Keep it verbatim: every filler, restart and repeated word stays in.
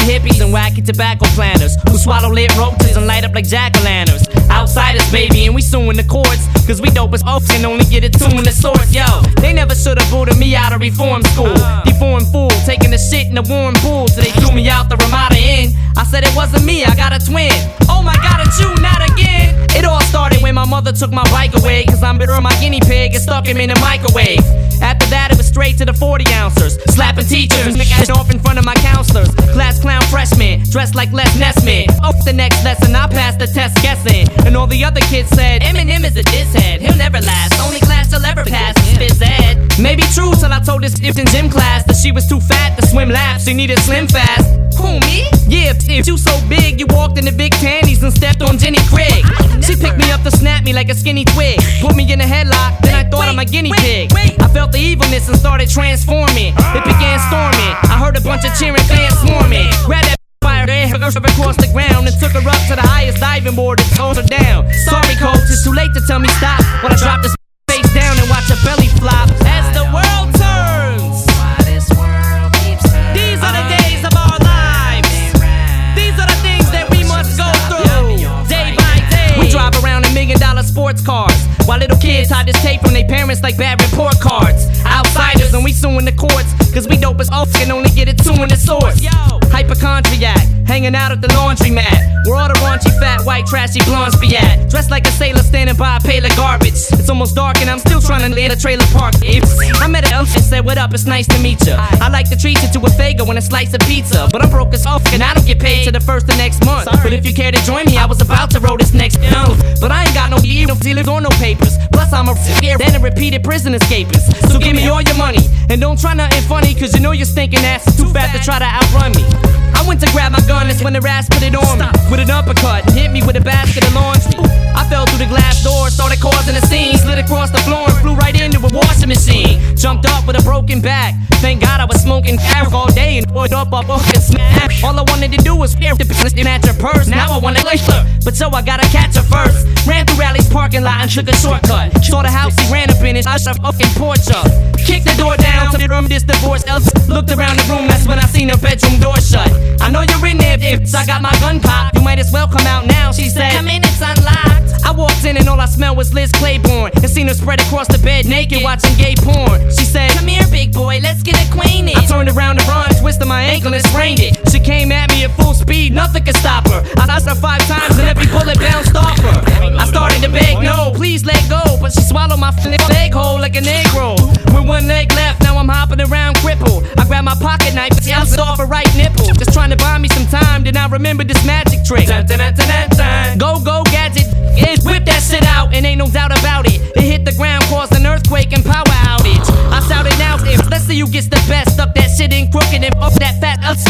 hippies and wacky tobacco planters who swallow lit roaches and light up like jack-o'-lanterns. Outsiders, baby, and we suing the courts, cause we dope as oaks and only get it two in the source. Yo, they never should've booted me out of reform school. Deformed fool, taking the shit in the warm pool, so they threw me out the Ramada Inn. I said it wasn't me, I got a twin. Oh my god, it's you, not again. It all started when my mother took my bike away, cause I'm bitter on my guinea pig and stuck him in the microwave. After that it was straight to the forty ouncers, slapping teachers and ass off in front of my counselors. Class clown freshman, dressed like Les Nessman. Oh, the next lesson I passed the test guessing, and all the other kids said Eminem is a disshead, he'll never last, only class he'll ever pass is phys ed. Maybe true till I told this if in gym class that she was too fat to swim laps, she needed slim fast. Who, me? Yeah, if you so big you walked into big panties and stepped on Jenny Craig. She picked me up to snap me like a skinny twig, put me in a headlock, then I thought I'm a guinea pig. I felt the evilness and started transforming. It began storming, I heard a bunch of cheering fans swarming. Grabbed that fire across the ground and took her up to the highest diving board and told her down. Sorry coach, it's too late to tell me stop, when I dropped this face down and watch her belly flop. As the world turns, this world keeps turning. These are the days of our lives. These are the things that we must go through day by day. We drive around in million dollar sports cars, while little kids hide this tape from their parents like bad report cards. Outsiders and we suing the courts, cause we dope as oaks and only get it two in the source. Hypochondriac, hanging out at the laundromat, where all the raunchy fat white trashy blondes be at. Dressed like a sailor standing by a pail of garbage. It's almost dark and I'm still trying to lead a trailer park. I met an elf and said what up, it's nice to meet ya. I like to treat you to a Fago and a slice of pizza, but I'm broke as off and I don't get paid till the first of next month. But if you care to join me, I was about to roll this next film, but I ain't got no deal, no dealers or no papers. Plus I'm a scared and a repeated prison escapist. So give me all your money and don't try nothing funny, cause you know your stinking ass is too fat to try to outrun me. I went to grab my gun, that's when the ass put it on me with an uppercut and hit me with a basket of laundry. I fell through the glass door, started causing a scene, slid across the floor and flew right into a washing machine. Jumped up with a broken back, thank God I was smoking crack all day and put up up up and snap. All I wanted to do was fear the business at your purse. Now I wanna lick her, but so I gotta catch her first. Ran through Rally's parking lot and took a shortcut. Saw the house he ran up in it, I shut fucking porch up. Kicked the door down to the room this divorce. Else looked around the room, that's when I seen her bedroom door shut. I know you're in there, if I got my gun cocked. You might as well come out now, she said. Come in, it's unlocked. I walked in and all I smelled was Liz Claiborne, and seen her spread across the bed naked watching gay porn. She said, come here big boy, let's get acquainted. I turned around to run, twisted my ankle and sprained it. She came at me at full speed, nothing could stop her. I shot her five times and every bullet bounced off her. I started to beg, no, please let go, but she swallowed my leg hole like a Negro. With one leg left, now I'm hopping around crippled. I grabbed my pocket knife and bounced off her right nipple. Just trying to buy me some time, then I remember this magic trick. Dun, dun, dun, dun, dun. Go, go, gadget, it whip that shit out, and ain't no doubt about it. It hit the ground, caused an earthquake and power outage. I shouted now, if let's see who gets the best. Stuck that shit in crooked and up that fat.